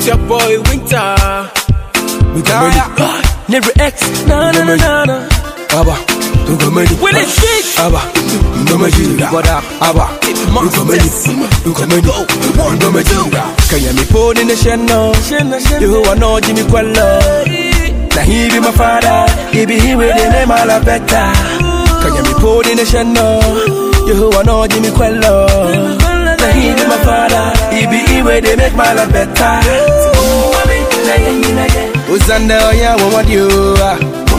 It's your boy Winter. Never X. Na na na na na. Abba, don't come any. When it's big. Abba, don't come any. What up? Abba, don't come any. Don't come any. Don't come any. Can you me put in the channel? You are not Jimmy Quello. Now he be my father. He be here with the name of la beta. Can you me put in the channel? You are not Jimmy Quello. Now he be my father. He be here with the make my la beta. Uzanda ya what you are.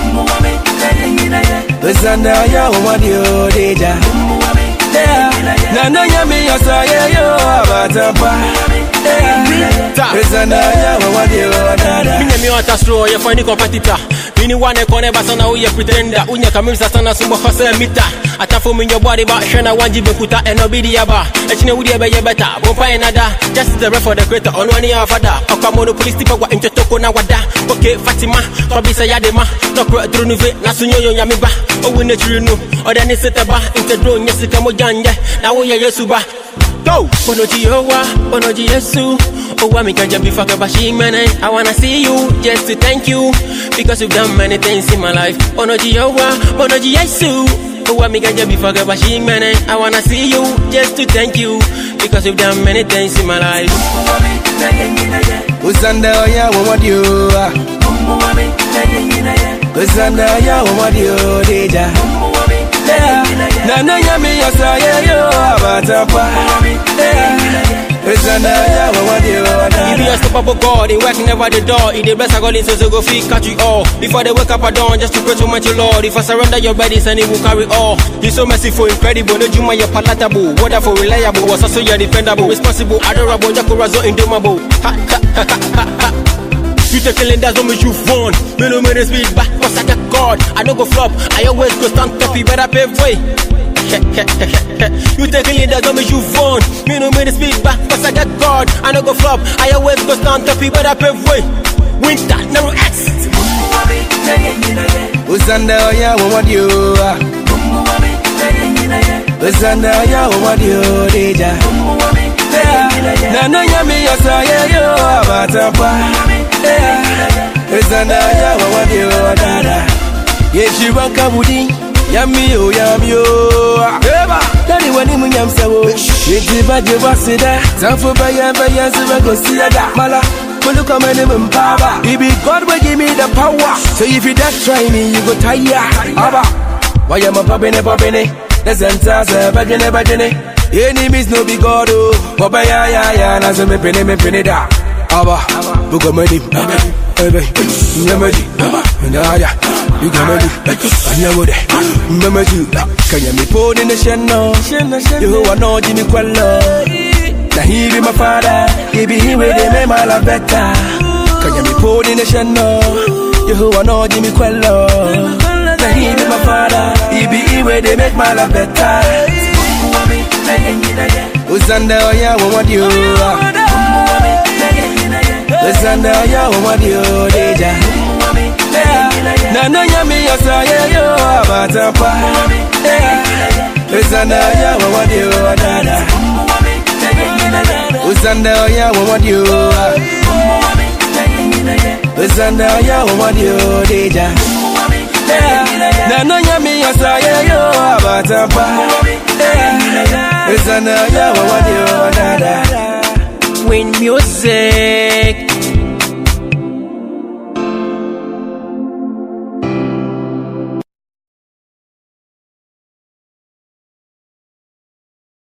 Uzanda ya what you deja. Na na ya me yo sa yo abatapa. Uzanda ya what you are. Mine mi wanta straw ya find competitor. Mini one corner basana who you pretender. Unya kamisa sana sumbo fasa mita. Atafo min your body but shana one jibe kuta and obidi aba. Echine wudi ebe ye better. Bompa enada. Just the ref for the creator on one ya father. Okwa monopoly stipa wa intotoko na wada. Okay Fatima, Fabisa Yadema. No pro drunuve na sunyo yo yamiba. Owu ne trinu. Oda ni setaba intedro nyesika mojanje. Na wo ye yesuba. Go! Bonoji Yowa, Bonoji Yesu. Oh, I make a job before I wanna see you just to thank you because you've done many things in my life. Bonoji Yowa, Bonoji Yesu. Oh, I make a job before I wanna see you just to thank you because you've done many things in my life. Uzanda ya what you are. Uzanda ya what you deja. Na na ya me yo sa yo abatapa. Uzanda ya what you are. If you step up God, they work never the door. If the bless I got in, so go feed catch you all. Before they wake up at dawn, just to pray to my Lord. If I surrender your bodies and it will carry all. You're so merciful, incredible. No Juma, you're palatable. Wonderful, reliable. Was also you're dependable, responsible, adorable. Jakurazo, indomitable. Ha ha ha ha ha. You take killing that's what make you fun. Me no me speed back, cause I got God. I don't go flop, I always go stand top. You better pave way. You take killing that's what make you fun. Me no me speed back, cause I got God. I don't go flop, I always go stand top. You better pave way. Winter, no X. Uzanda ya what you are. Uzanda ya what you deja. Na na ya me yo sa yo abatapa. Uzanda ya what you are. Yeshiva kabudi yami yo. Dani wani munyamsawo. Yetiba jewasida. Zanfo baya ziba gosida mala. Look how many power. Baby, God will give me the power. So if you just try me, you go tire. Abba, why am I popping? The sentence, bagene. Enemies no be God, oh. Papa, ya, Nazo me penny da. Abba, book of money, baby, Yamadi, Naya, you can money, Yamade, Mamadu. Can you me put in the channel? You are not Jimmy Quello. Now he be my father, he be here with the name of la beta. Can you be put in the channel? You are not Jimmy Quello. Now he be my father, he be here with the make my la beta. Uzanda ya what you are. Uzanda ya what you deja. Na na ya me yo sa yo abatapa. Uzanda ya what you are. Uzanda ya what you are. Uzanda ya what you deja. Na na ya me yo sa yo abatapa. Uzanda ya what you are. When music